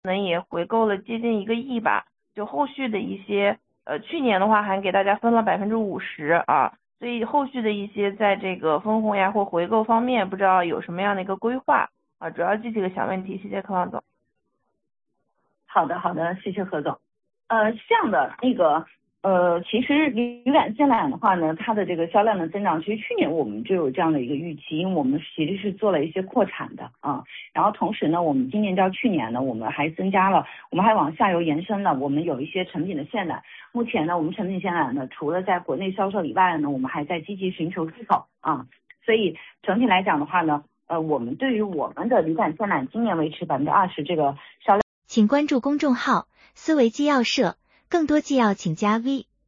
能也回购了接近1个亿吧。就后续的一些去年的话还给大家分了50%啊，所以后续的一些在这个分红呀或回购方面，不知道有什么样的一个规划啊？主要这几个小问题，谢谢柯望总。 好的，谢谢何总。是这样的，其实铝杆线缆的话呢，它的这个销量的增长，其实去年我们就有这样的一个预期，因为我们其实是做了一些扩产的啊。然后同时呢，我们今年较去年呢，我们还增加了，我们还往下游延伸了，我们有一些成品的线缆。目前呢，我们成品线缆呢，除了在国内销售以外呢，我们还在积极寻求出口啊。所以整体来讲的话呢，我们对于我们的铝杆线缆今年维持20%这个销量。 请关注公众号思维纪要社，更多纪要请加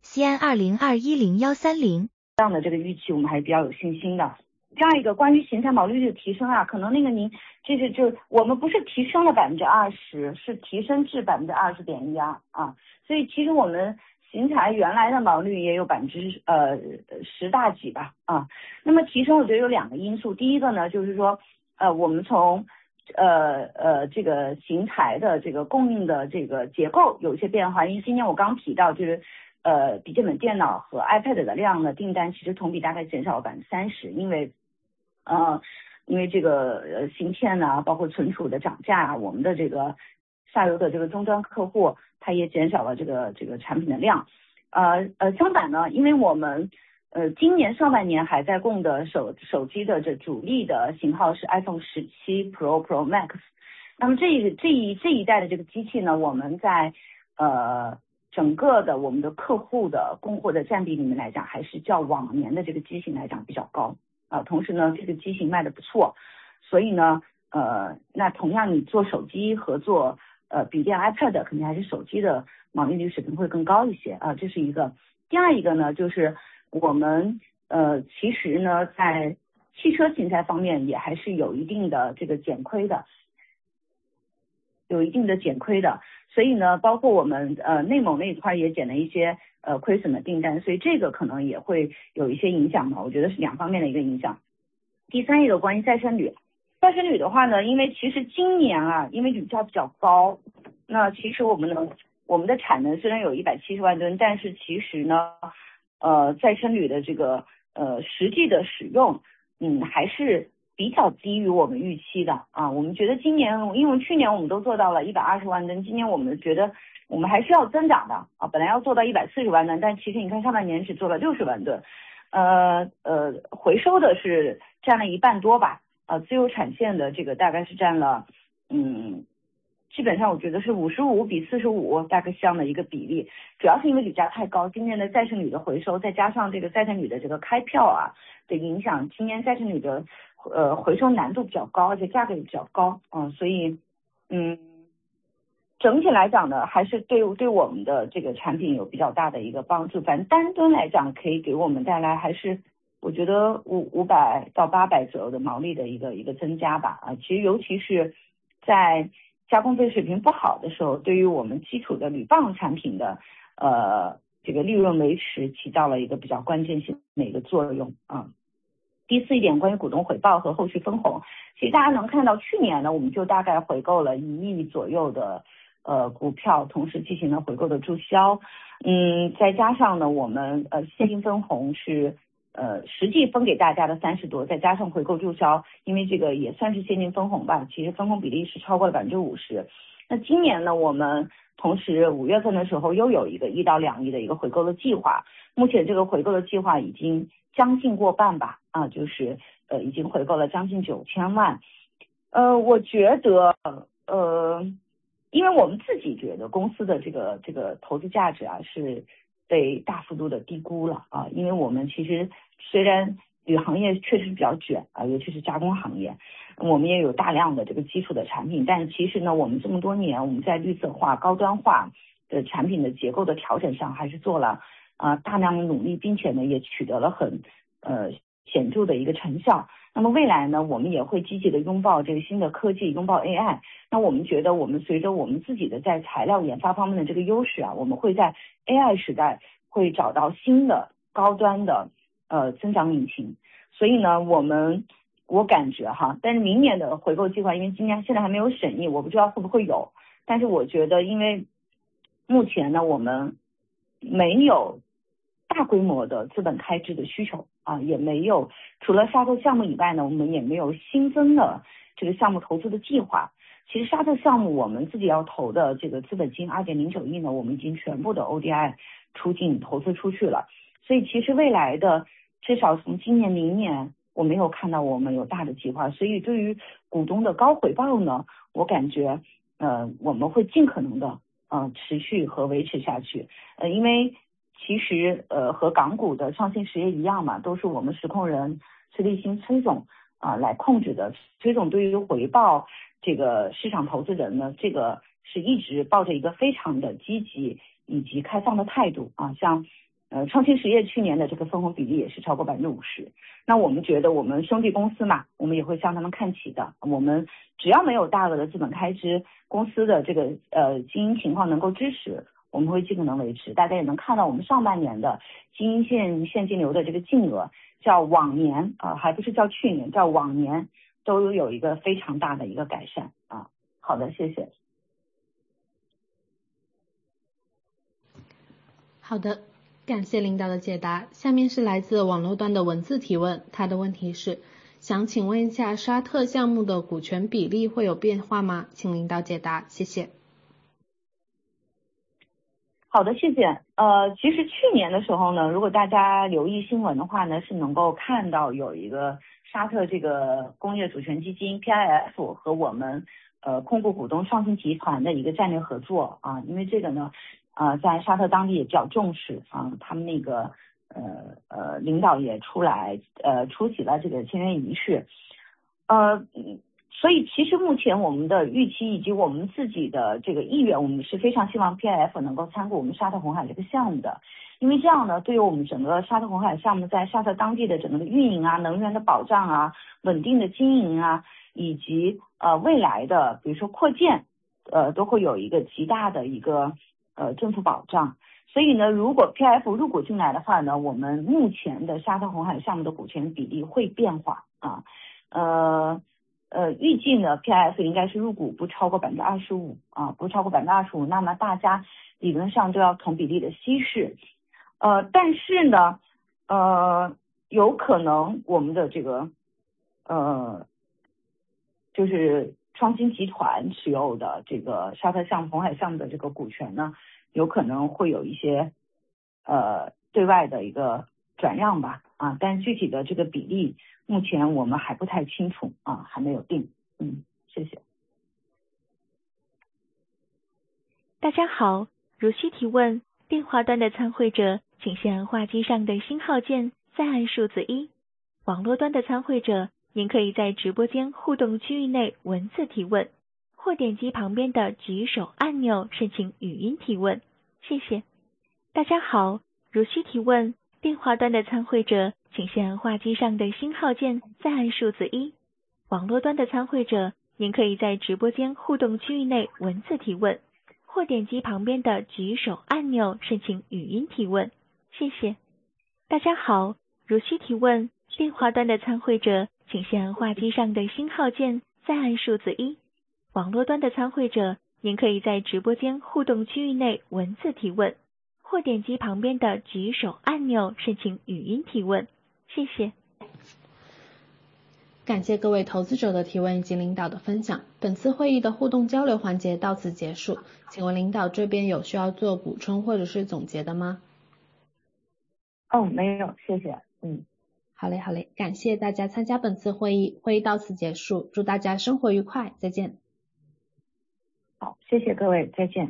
VCN20210130。 这样的这个预期我们还是比较有信心的。第二一个关于型材毛利率的提升啊，可能您就我们不是提升了20%，是提升至20.12%啊。所以其实我们型材原来的毛利也有10大几吧啊。那么提升我觉得有2个因素，第一个呢就是说我们从这个型材的这个供应的这个结构有一些变化，因为今年我刚提到就是笔记本电脑和 iPad 的量的订单其实同比大概减少了30%，因为这个芯片啊，包括存储的涨价啊，我们的这个下游的这个终端客户它也减少了这个产品的量。相反呢，因为我们今年上半年还在供的手机的这主力的型号是 iPhone 17 Pro Max， 那么这一代的这个机器呢，我们在整个的我们的客户的供货的占比里面来讲，还是较往年的这个机型来讲比较高啊。同时呢，这个机型卖的不错，所以呢那同样你做手机和做笔电 iPad 肯定还是手机的毛利率水平会更高一些啊，这是一个。第二一个呢，就是我们其实呢在汽车型材方面也还是有一定的这个减亏的，所以呢包括我们内蒙那一块也减了一些亏损的订单，所以这个可能也会有一些影响嘛，我觉得是2方面的一个影响。第三一个关于再生铝的话呢，因为其实今年啊，因为铝价比较高，那其实我们的产能虽然有170万吨，但是其实呢再生铝的这个实际的使用还是比较低于我们预期的啊。我们觉得今年，因为去年我们都做到了120万吨，今年我们觉得我们还是要增长的啊。本来要做到140万吨，但其实你看上半年只做了60万吨，回收的是占了1半多吧，自由产线的这个大概是占了基本上我觉得是55比45大概这样的一个比例，主要是因为铝价太高，今年的再生铝的回收再加上这个再生铝的这个开票啊的影响，今年再生铝的回收难度比较高，而且价格也比较高所以整体来讲呢，还是对我们的这个产品有比较大的一个帮助。反正单吨来讲可以给我们带来还是我觉得500到800左右的毛利的一个增加吧其实尤其是在加工费水平不好的时候，对于我们基础的铝棒产品的这个利润维持起到了一个比较关键性的一个作用啊。第四一点，关于股东回报和后续分红，其实大家能看到去年呢，我们就大概回购了1亿左右的股票，同时进行了回购的注销，再加上呢，我们现金分红是实际分给大家的30多，再加上回购注销，因为这个也算是现金分红吧，其实分红比例是超过了50%。那今年呢，我们同时5月份的时候又有一个1到2亿的一个回购的计划，目前这个回购的计划已经将近过半吧就是已经回购了将近9000万。我觉得因为我们自己觉得公司的这个投资价值是被大幅度的低估了因为我们其实虽然铝行业确实比较卷尤其是加工行业，我们也有大量的这个基础的产品，但其实呢，我们这么多年我们在绿色化、高端化的产品的结构的调整上还是做了大量的努力，并且呢也取得了很显著的一个成效。那么未来呢，我们也会积极的拥抱这个新的科技，拥抱 AI。那我们觉得我们随着我们自己的在材料研发方面的这个优势我们会在 AI 时代会找到新的高端的增长引擎。所以呢，我感觉但是明年的回购计划，因为今年现在还没有审议，我不知道会不会有， 但是我觉得因为目前呢我们没有大规模的资本开支的需求也没有，除了沙特项目以外呢，我们也没有新增的这个项目投资的计划。其实沙特项目我们自己要投的这个资本金2.09亿呢，我们已经全部的 ODI 出境投资出去了。所以其实未来的至少从今年明年我没有看到我们有大的计划。所以对于股东的高回报呢，我感觉我们会尽可能的持续和维持下去。因为其实和港股的创新实业一样嘛，都是我们实控人崔立新崔总来控制的。崔总对于回报这个市场投资人呢，这个是一直抱着一个非常的积极以及开放的态度像创新实业去年的这个分红比例也是超过50%。那我们觉得我们兄弟公司嘛，我们也会向他们看齐的。我们只要没有大额的资本开支，公司的这个经营情况能够支持，我们会尽可能维持。大家也能看到我们上半年的经营现金流的这个净额，较往年还不是较去年，较往年都有一个非常大的一个改善好的，谢谢。 好的，感谢领导的解答。下面是来自网络端的文字提问，他的问题是想请问一下沙特项目的股权比例会有变化吗？请领导解答，谢谢。 好的，谢谢。其实去年的时候呢，如果大家留意新闻的话呢，是能够看到有一个沙特这个工业主权基金 PIF 和我们控股股东创新集团的一个战略合作因为这个呢在沙特当地也比较重视他们那个领导也出来出席了这个签约仪式。所以其实目前我们的预期以及我们自己的这个意愿，我们是非常希望 PIF 能够参与我们沙特红海这个项目的。因为这样呢，对于我们整个沙特红海项目在沙特当地的整个的运营能源的保障稳定的经营以及未来的比如说扩建都会有一个极大的一个政府保障。所以呢，如果 PIF 入股进来的话呢，我们目前的沙特红海项目的股权比例会变化预计呢 PIF 应该是入股不超过25%不超过25%，那么大家理论上都要同比例的稀释。但是呢有可能我们的这个就是创新集团持有的这个沙特项目红海项目的这个股权呢，有可能会有一些对外的一个转让吧但具体的这个比例目前我们还不太清楚还没有定。谢谢。 大家好，如需提问，电话端的参会者请先按话机上的星号键，再按数字1。网络端的参会者，您可以在直播间互动区域内文字提问，或点击旁边的举手按钮申请语音提问。谢谢。大家好，如需提问，电话端的参会者请先按话机上的星号键，再按数字1。网络端的参会者，您可以在直播间互动区域内文字提问，或点击旁边的举手按钮申请语音提问。谢谢。大家好，如需提问，电话端的参会者请先按话机上的星号键，再按数字1。网络端的参会者，您可以在直播间互动区域内文字提问，或点击旁边的举手按钮申请语音提问。谢谢。 感谢各位投资者的提问以及领导的分享。本次会议的互动交流环节到此结束，请问领导这边有需要做补充或者是总结的吗？ 没有，谢谢。 好嘞，感谢大家参加本次会议，会议到此结束，祝大家生活愉快，再见。 好，谢谢各位，再见。